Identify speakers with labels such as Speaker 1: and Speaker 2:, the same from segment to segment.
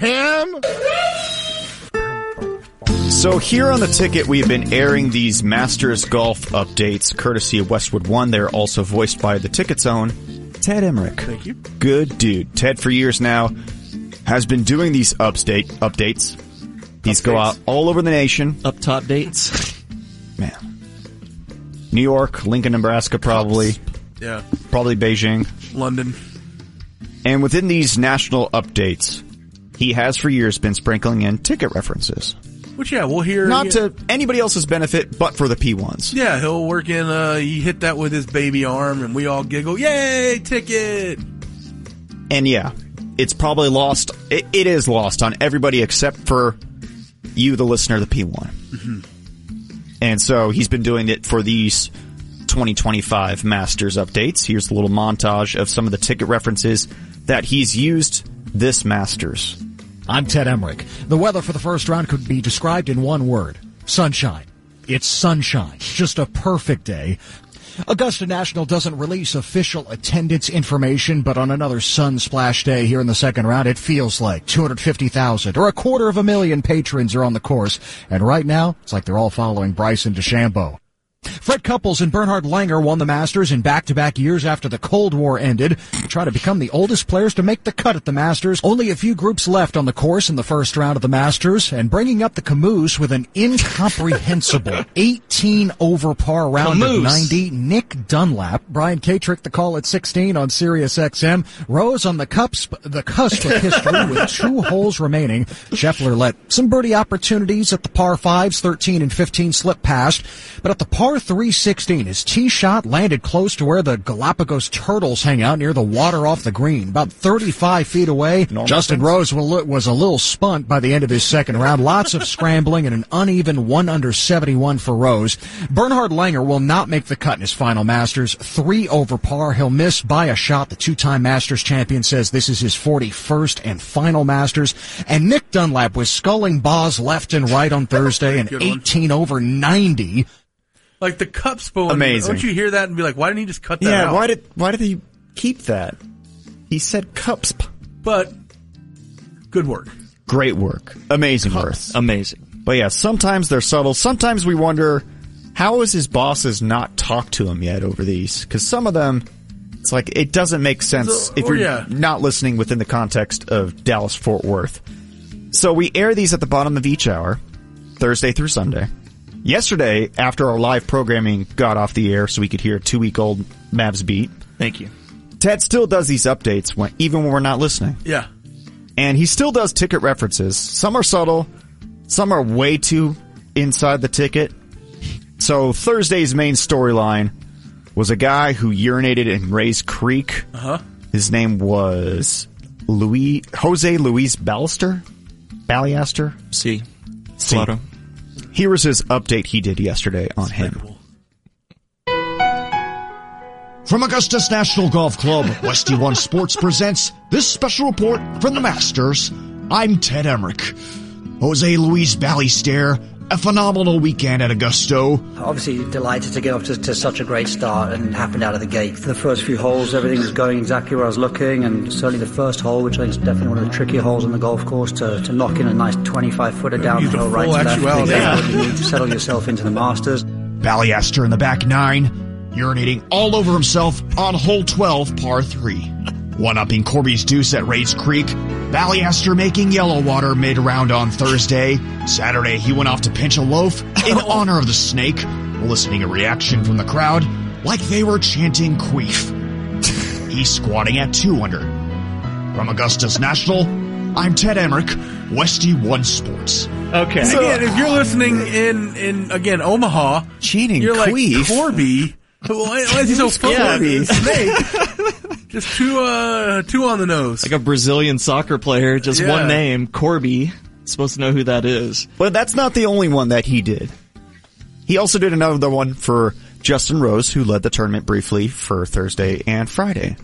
Speaker 1: him?
Speaker 2: So here on the ticket, we've been airing these Masters golf updates, courtesy of Westwood One. They're also voiced by the ticket's own Ted Emmerich.
Speaker 1: Thank you.
Speaker 2: Good dude. Ted, for years now, has been doing these updates. These go out all over the nation.
Speaker 3: Up top dates.
Speaker 2: Man. New York, Lincoln, Nebraska, probably.
Speaker 1: Yeah.
Speaker 2: Probably Beijing.
Speaker 1: London.
Speaker 2: And within these national updates, he has for years been sprinkling in ticket references.
Speaker 1: Which, yeah, we'll hear.
Speaker 2: Not to anybody else's benefit, but for the P1s.
Speaker 1: Yeah, he'll work in, he hit that with his baby arm, and we all giggle, yay, ticket!
Speaker 2: And yeah, it's probably lost. It is lost on everybody except for you, the listener, the P1.
Speaker 1: Mm-hmm.
Speaker 2: And so he's been doing it for these 2025 Masters updates. Here's a little montage of some of the ticket references that he's used this Masters.
Speaker 4: I'm Ted Emmerich. The weather for the first round could be described in one word. Sunshine. It's sunshine. Just a perfect day. Augusta National doesn't release official attendance information, but on another sun splash day here in the second round, it feels like 250,000 or 250,000 patrons are on the course. And right now, it's like they're all following Bryson DeChambeau. Fred Couples and Bernhard Langer won the Masters in back-to-back years after the Cold War ended. Try to become the oldest players to make the cut at the Masters. Only a few groups left on the course in the first round of the Masters, and bringing up the camoose with an incomprehensible 18 over par round of 90, Nick Dunlap. Brian Katrick the call at 16 on Sirius XM. Rose on the cusp of history with 2 holes remaining. Scheffler let some birdie opportunities at the par 5s, 13 and 15 slip past, but at the par 316, his tee shot landed close to where the Galapagos turtles hang out near the water off the green, about 35 feet away. Justin Rose was a little spunt by the end of his second round. Lots of scrambling and an uneven 1 under 71 for Rose. Bernhard Langer will not make the cut in his final Masters. 3 over par. He'll miss by a shot. The 2-time Masters champion says this is his 41st and final Masters. And Nick Dunlap was sculling balls left and right on Thursday, an 18 over 90.
Speaker 1: Like the cup spoon.
Speaker 2: Amazing.
Speaker 1: Don't you hear that and be like, why didn't he just cut that out?
Speaker 2: Yeah, why did he keep that? He said cups.
Speaker 1: But good work.
Speaker 2: Great work. Amazing work.
Speaker 3: Amazing.
Speaker 2: But yeah, sometimes they're subtle. Sometimes we wonder, how has his bosses not talked to him yet over these? Because some of them, it's like, it doesn't make sense if you're not listening within the context of Dallas-Fort Worth. So we air these at the bottom of each hour, Thursday through Sunday. Yesterday, after our live programming got off the air so we could hear a 2-week-old Mavs beat.
Speaker 3: Thank you.
Speaker 2: Ted still does these updates even when we're not listening.
Speaker 1: Yeah.
Speaker 2: And he still does ticket references. Some are subtle. Some are way too inside the ticket. So Thursday's main storyline was a guy who urinated in Rays Creek.
Speaker 1: Uh-huh.
Speaker 2: His name was Jose Luis Ballister?
Speaker 3: See. Slaughter.
Speaker 2: Here was his update he did yesterday on him.
Speaker 5: From Augusta's National Golf Club, Westy One Sports presents this special report from the Masters. I'm Ted Emmerich. Jose Luis Ballester, a phenomenal weekend at Augusta.
Speaker 6: Obviously delighted to get off to such a great start, and happened out of the gate. For the first few holes, everything was going exactly where I was looking, and certainly the first hole, which I think is definitely one of the trickier holes on the golf course, to knock in a nice 25-footer downhill right to left. Exactly what you need to settle yourself into the Masters.
Speaker 5: Ballester in the back 9, urinating all over himself on hole 12, par 3. One-upping Corby's deuce at Rays Creek. Ballester making yellow water mid-round on Thursday. Saturday, he went off to pinch a loaf in honor of the snake, eliciting a reaction from the crowd like they were chanting queef. He's squatting at 2 under. From Augusta's National, I'm Ted Emmerich, Westy One Sports.
Speaker 3: Okay.
Speaker 1: So, again, if you're listening in again, Omaha,
Speaker 2: chanting
Speaker 1: you're
Speaker 2: queef.
Speaker 1: Like, Corby, why is he so funny? Snake. Just two on the nose.
Speaker 3: Like a Brazilian soccer player, just one name, Corby. Supposed to know who that is.
Speaker 2: But that's not the only one that he did. He also did another one for Justin Rose, who led the tournament briefly for Thursday and Friday.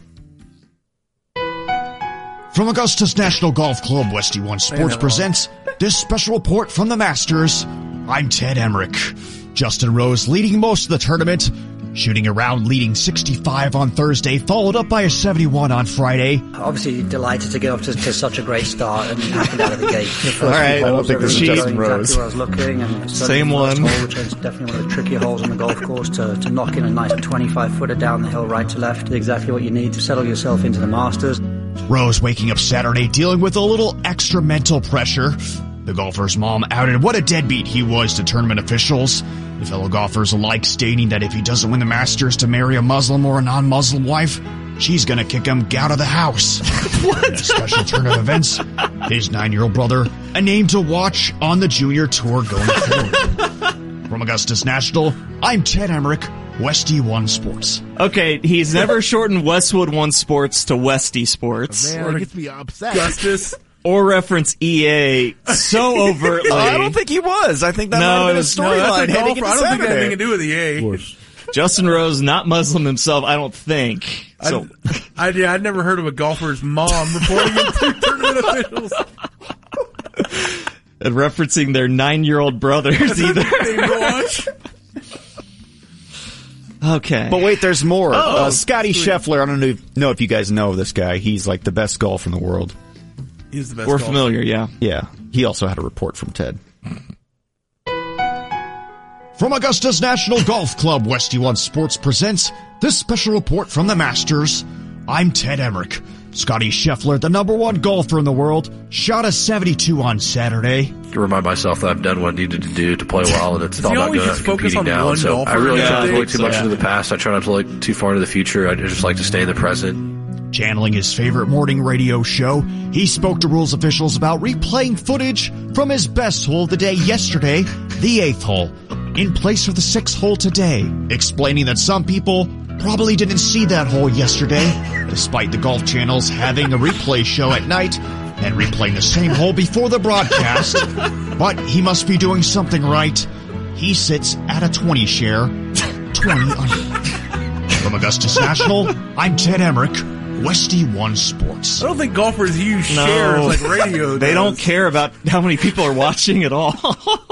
Speaker 5: From Augusta's National Golf Club, Westy One Sports presents this special report from the Masters. I'm Ted Emmerich. Justin Rose leading most of the tournament. shooting a round leading 65 on Thursday, followed up by a 71 on Friday.
Speaker 6: Obviously delighted to get off to such a great start and happy out of the gate.
Speaker 2: All right, I don't think this is Justin Rose.
Speaker 6: Exactly where I was looking, and
Speaker 3: same one.
Speaker 6: Hole, which is definitely one of the trickier holes on the golf course to knock in a nice 25-footer down the hill right to left. Exactly what you need to settle yourself into the Masters.
Speaker 5: Rose waking up Saturday dealing with a little extra mental pressure. The golfer's mom outed what a deadbeat he was to tournament officials. The fellow golfers alike stating that if he doesn't win the Masters to marry a Muslim or a non-Muslim wife, she's gonna kick him out of the house. What? In a special turn of events, his 9-year-old brother, a name to watch on the junior tour going forward. From Augusta National, I'm Ted Emmerich, Westy One Sports.
Speaker 3: Okay, he's never shortened Westwood One Sports to Westy Sports.
Speaker 1: Man, it gets me upset. Justice.
Speaker 3: Or reference EA so overtly.
Speaker 2: I don't think he was. I think that might have been a storyline heading into
Speaker 1: I don't think it had anything
Speaker 2: Saturday.
Speaker 1: to do with EA.
Speaker 3: Justin Rose, not Muslim himself, I don't think. So
Speaker 1: I'd never heard of a golfer's mom reporting it to tournament officials.
Speaker 3: And referencing their 9-year-old brothers either. Okay.
Speaker 2: But wait, there's more. Scotty Scheffler, I don't know if you guys know this guy. He's like the best golfer in the world.
Speaker 1: He's the best
Speaker 3: We're
Speaker 1: golfer.
Speaker 3: familiar, yeah.
Speaker 2: Yeah. He also had a report from Ted.
Speaker 5: From Augusta's National Golf Club, Westy One Sports presents this special report from the Masters. I'm Ted Emmerich. Scotty Scheffler, the #1 golfer in the world, shot a 72 on Saturday.
Speaker 7: To remind myself that I've done what I needed to do to play well, and it's all about
Speaker 1: always just focus
Speaker 7: competing
Speaker 1: on
Speaker 7: now.
Speaker 1: one
Speaker 7: So
Speaker 1: golfer?
Speaker 7: I really
Speaker 1: Yeah,
Speaker 7: try not to
Speaker 1: I
Speaker 7: look too much into the past. I try not to look too far into the future. I just like to stay in the present.
Speaker 5: Channeling his favorite morning radio show, he spoke to rules officials about replaying footage from his best hole of the day yesterday, the 8th hole, in place of the 6th hole today, explaining that some people probably didn't see that hole yesterday, despite the Golf Channel's having a replay show at night and replaying the same hole before the broadcast. But he must be doing something right. He sits at a 20 share, 20 under. From Augusta National, I'm Ted Emmerich, Westy One Sports.
Speaker 1: I don't think golfers use shares like radio does.
Speaker 3: They don't care about how many people are watching at all.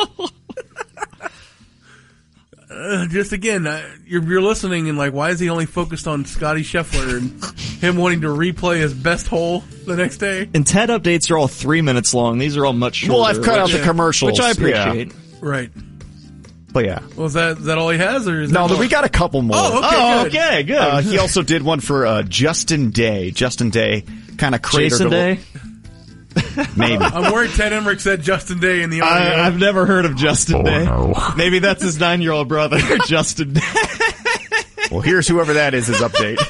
Speaker 1: Just again, you're listening and like, why is he only focused on Scotty Scheffler and him wanting to replay his best hole the next day?
Speaker 3: And TED updates are all 3 minutes long. These are all much shorter.
Speaker 2: Well, I've cut out the commercials.
Speaker 3: Which I appreciate.
Speaker 2: Yeah.
Speaker 1: Right.
Speaker 2: But yeah.
Speaker 1: Well, is that all he has? Or is
Speaker 2: No,
Speaker 1: there more?
Speaker 2: we got a couple more.
Speaker 1: Oh, okay,
Speaker 3: good.
Speaker 2: He also did one for Justin Day. Justin Day kind of cratered
Speaker 3: Jason Day?
Speaker 2: Maybe.
Speaker 1: I'm worried Ted Emmerich said Justin Day in the audio.
Speaker 3: I've never heard of Justin Day.
Speaker 5: no.
Speaker 3: Maybe that's his 9-year-old brother, Justin Day.
Speaker 2: Well, here's whoever that is, his update.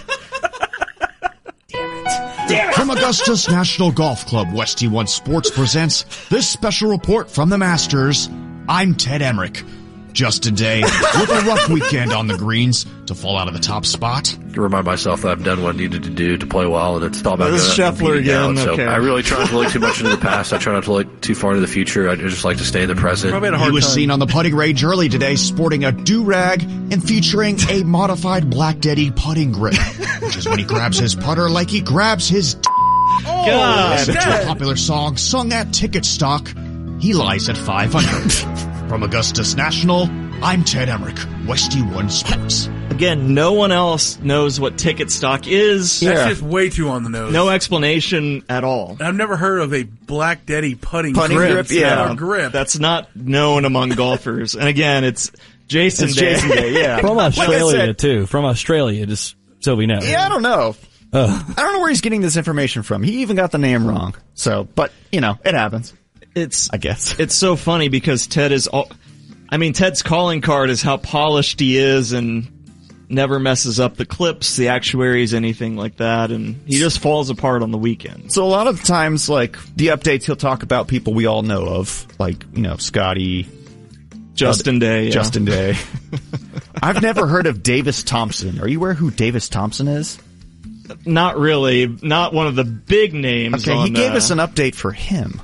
Speaker 5: From Augusta's National Golf Club, Westy One Sports presents this special report from the Masters. I'm Ted Emmerich. Justin Day, with a rough weekend on the greens to fall out of the top spot.
Speaker 7: To remind myself that I've done what I needed to do to play well, and it's all about
Speaker 3: This is Scheffler
Speaker 7: competing now.
Speaker 3: again,
Speaker 7: So
Speaker 3: okay.
Speaker 7: I really try not to look too much into the past. I try not to look too far into the future. I just like to stay in the present.
Speaker 1: Probably had a
Speaker 5: He
Speaker 1: hard
Speaker 5: was
Speaker 1: time.
Speaker 5: seen on the putting range early today sporting a do-rag and featuring a modified Black Daddy putting grip, which is when he grabs his putter like he grabs his
Speaker 3: God.
Speaker 5: to a popular song sung at Ticket Stock. He lies at 500. From Augusta's National, I'm Ted Emmerich, Westy One Sports.
Speaker 3: Again, no one else knows what ticket stock is.
Speaker 1: That's just way too on the nose.
Speaker 3: No explanation at all.
Speaker 1: I've never heard of a Black Daddy putting
Speaker 2: grip, yeah.
Speaker 1: A grip.
Speaker 3: That's not known among golfers. And again, it's Jason Day.
Speaker 2: Jason Day, yeah.
Speaker 8: From
Speaker 2: Like I
Speaker 8: Australia,
Speaker 2: said-
Speaker 8: too. From Australia, just so we know.
Speaker 2: Yeah, I don't know. I don't know where he's getting this information from. He even got the name wrong. So, but, you know, it happens,
Speaker 3: It's
Speaker 2: I guess.
Speaker 3: It's so funny because Ted's calling card is how polished he is and never messes up the clips, the actuaries, anything like that, and he just falls apart on the weekend.
Speaker 2: So a lot of times, like, the updates, he'll talk about people we all know of, like, you know, Scotty,
Speaker 3: Justin Day. Yeah.
Speaker 2: Justin Day. I've never heard of Davis Thompson. Are you aware who Davis Thompson is?
Speaker 3: Not really. Not one of the big names.
Speaker 2: Okay, he
Speaker 3: on,
Speaker 2: gave us an update for him.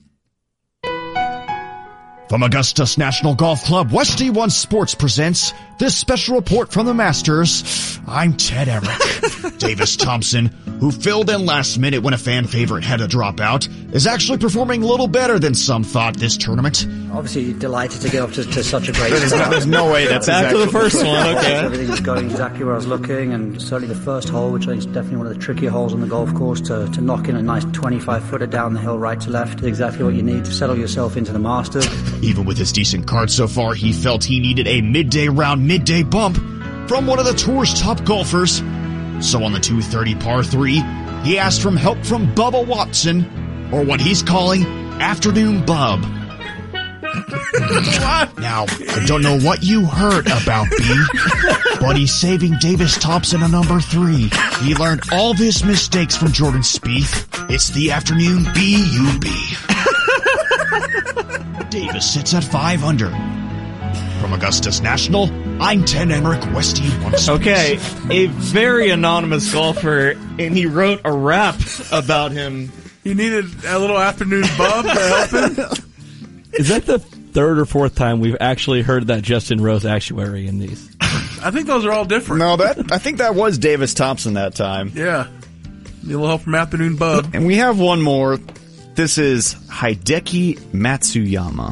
Speaker 5: From Augusta's National Golf Club, Westy One Sports presents this special report from the Masters. I'm Ted Emmerich. Davis Thompson, who filled in last minute when a fan favorite had to drop out, is actually performing a little better than some thought this tournament.
Speaker 6: Obviously delighted to get off to such a great start.
Speaker 2: There's no way that's
Speaker 3: back to the first one. Okay.
Speaker 6: Everything was going exactly where I was looking, and certainly the first hole, which I think is definitely one of the trickier holes on the golf course, to knock in a nice 25-footer down the hill right to left is exactly what you need to settle yourself into the Masters.
Speaker 5: Even with his decent card so far, he felt he needed a midday bump from one of the tour's top golfers. So on the 230 par 3, he asked for help from Bubba Watson, or what he's calling Afternoon Bub. Now, I don't know what you heard about B, but he's saving Davis Thompson a number 3. He learned all of his mistakes from Jordan Spieth. It's the Afternoon B-U-B. Davis sits at 5 under. From Augustus National, I'm Ted Emmerich, Westy One Sports.
Speaker 3: Okay, a very anonymous golfer, and he wrote a rap about him.
Speaker 1: He needed a little afternoon bub to help him.
Speaker 8: Is that the third or fourth time we've actually heard that Justin Rose actuary in these?
Speaker 1: I think those are all different.
Speaker 2: No, I think that was Davis Thompson that time.
Speaker 1: Yeah. Need a little help from afternoon bub.
Speaker 2: And we have one more. This is Hideki Matsuyama.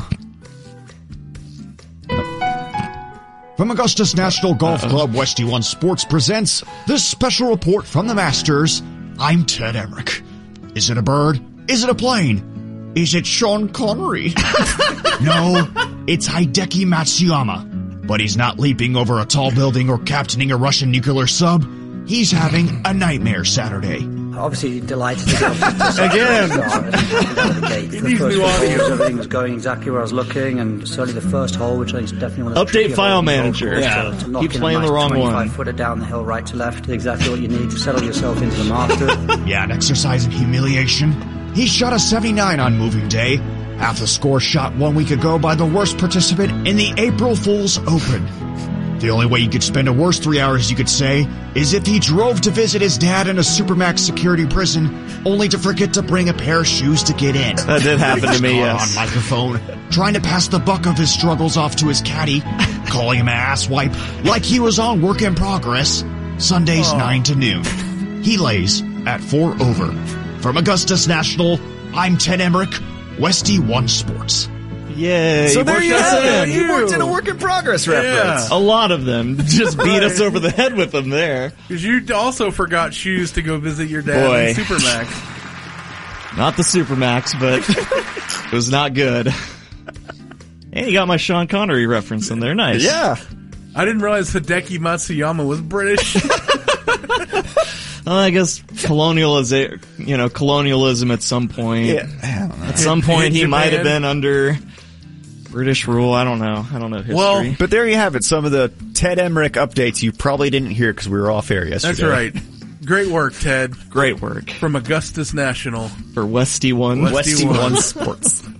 Speaker 5: From Augustus National Golf Club, Westy One Sports presents this special report from the Masters. I'm Ted Emmerich. Is it a bird? Is it a plane? Is it Sean Connery? No, it's Hideki Matsuyama. But he's not leaping over a tall building or captaining a Russian nuclear sub. He's having a nightmare Saturday.
Speaker 6: Obviously delighted to get off to such
Speaker 3: Again.
Speaker 6: a great start and happy out of the gate. The first few holes, everything was going exactly where I was looking, and certainly the first hole, which I think is definitely one of the
Speaker 3: Update
Speaker 6: trickier
Speaker 3: file
Speaker 6: holes on the
Speaker 3: manager.
Speaker 6: golf course,
Speaker 3: Yeah.
Speaker 6: to knock
Speaker 3: Keep
Speaker 6: in
Speaker 3: playing
Speaker 6: a
Speaker 3: the
Speaker 6: nice
Speaker 3: wrong one.
Speaker 6: 25-footer down the hill right to left is exactly what you need to settle yourself into the Masters.
Speaker 5: Yeah, an exercise in humiliation. He shot a 79 on moving day, half the score shot 1 week ago by the worst participant in the April Fool's Open. The only way you could spend a worse 3 hours, you could say, is if he drove to visit his dad in a Supermax security prison, only to forget to bring a pair of shoes to get in.
Speaker 3: That did happen to me,
Speaker 5: Caught
Speaker 3: yes.
Speaker 5: on microphone, trying to pass the buck of his struggles off to his caddy, calling him an asswipe like he was on work in progress. Sundays 9 to noon. He lays at 4 over. From Augustus National, I'm Ted Emmerich, Westy One Sports.
Speaker 3: Yay.
Speaker 2: So there
Speaker 3: worked
Speaker 2: you
Speaker 3: us
Speaker 2: have
Speaker 3: in.
Speaker 2: it. You worked in a work in progress reference.
Speaker 3: A lot of them. Just beat us over the head with them there.
Speaker 1: Because you also forgot shoes to go visit your dad
Speaker 3: Boy.
Speaker 1: in Supermax.
Speaker 3: Not the Supermax, but it was not good. And you got my Sean Connery reference in there. Nice.
Speaker 2: Yeah.
Speaker 1: I didn't realize Hideki Matsuyama was British.
Speaker 3: Well, I guess colonialism at some point.
Speaker 2: Yeah. I don't know.
Speaker 3: At some point, he
Speaker 1: Japan.
Speaker 3: might have been under British rule. I don't know history.
Speaker 1: Well,
Speaker 2: But there you have it. Some of the Ted Emmerich updates you probably didn't hear because we were off air yesterday.
Speaker 1: that's right. Great work, Ted.
Speaker 3: Great work
Speaker 1: From Augustus National.
Speaker 3: for Westy One.
Speaker 2: Westy One Sports.